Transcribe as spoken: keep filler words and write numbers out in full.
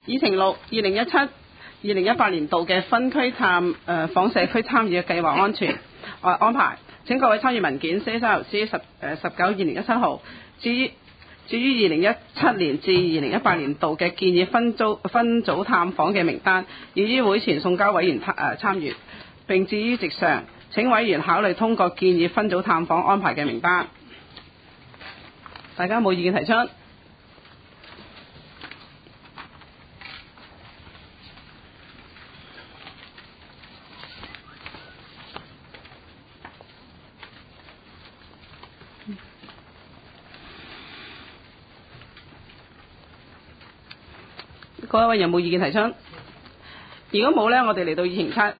議程六，二零一七、二零一八年度嘅分區探誒、呃、訪社區參與嘅計劃安全、呃、安排。請各位參與文件 C S R C 十誒十九二零一七號。至於至於二零一七年至二零一八年度嘅建議分組分組探訪嘅名單，已於會前送交委員誒、呃、參閱，並置於席上。請委員考慮通過建議分組探訪安排嘅名單。大家冇意見提出？各位委員有冇意見提出？如果冇呢，我哋嚟到議程七。